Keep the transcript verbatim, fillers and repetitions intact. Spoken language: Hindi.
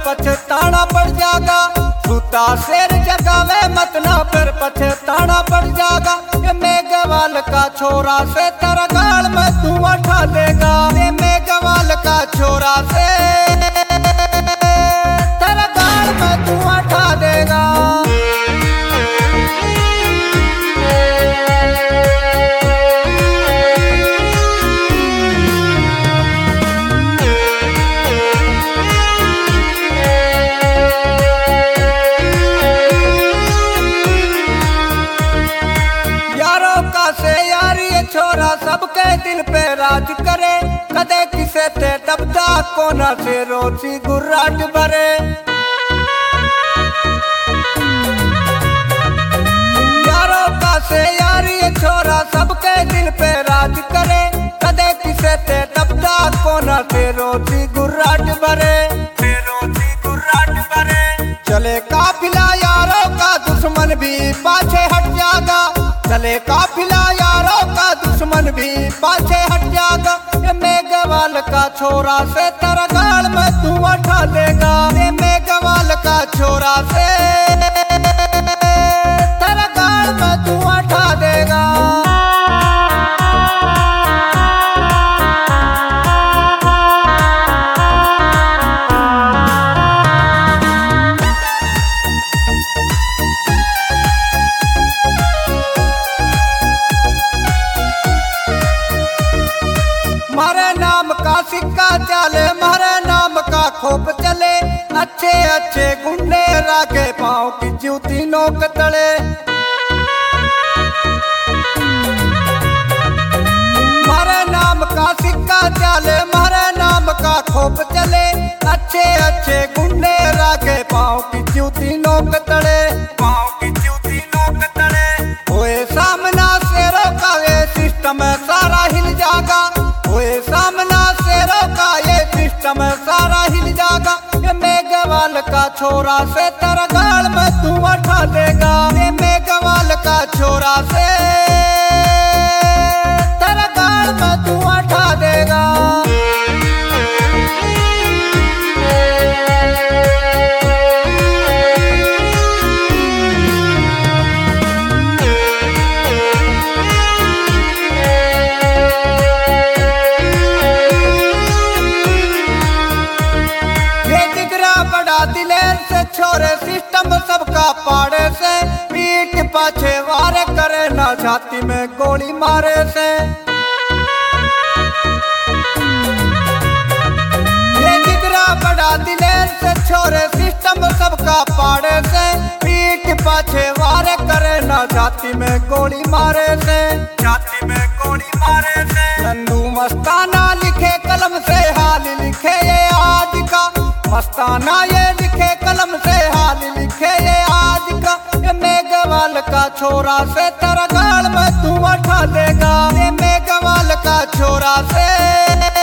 पछताना पड़ जागा। सूता शेर जगावे मत ना फिर पछताना पड़ जागा। ये मेघवाल का छोरा से तेरा गाल में धुआं उठा देगा। ये मेघवाल का छोरा से तेरा गाल में धुआं उठा देगा। छोरा सबके दिल पे राज करे, कदे किसे ते दबदा कोना से रोची गुर्राट भरे। यारों का से यारी छोरा सबके दिल पे राज करे, कदे किसे ते दबदा कोना से रोची गुर्राट भरे। रोची गुर्राट भरे चले काफिला यारों का दुश्मन भी पाछे हट जागा। चले काफिला यारों का दुश्मन भी पाछे हट जागा। ये मेघवाल का छोरा से तेरा गाल में धुआं उठा देगा। ये मेघवाल का छोरा से तेरा गाल में धुआं उठा देगा। मारे नाम का सिक्का चले, मारे नाम का खोप चले। अच्छे अच्छे गुंडे रागे पाँव की जूती नोक तले। मारे नाम का सिक्का चले, मारे नाम का खोप चले। अच्छे अच्छे गुंडे रागे पाँव की जूती नोक तले। पाँव की जूती नोक तले होए सामना शेरों का ये सिस्टम सारा हिल जागा। ओए सामना शेरों का ये सिस्टम सारा हिल जागा। ये मेघवाल का छोरा से तेरा गाल में धुआं उठा देगा। ये मेघवाल का छोरा से तेरा गाल में धुआं उठा देगा। दिलेर से छोरे सिस्टम सबका पाड़े से, पीठ पाछे वारे करे ना छाती में गोली मारे से। ये जिगरा बड़ा दिलेर से छोरे सिस्टम सबका पाड़े से, पीठ पाछे वारे करे ना छाती में गोली मारे से। छाती में गोली मारे से नंदू मस्ताना लिखे कलम से हाल लिखे ये आज का। मस्ताना ये लिखे कलम से हाल लिखे ये आज का। ये मेघवाल का छोरा से तेरा गाल में धुआं उठा देगा। ये मेघवाल का छोरा से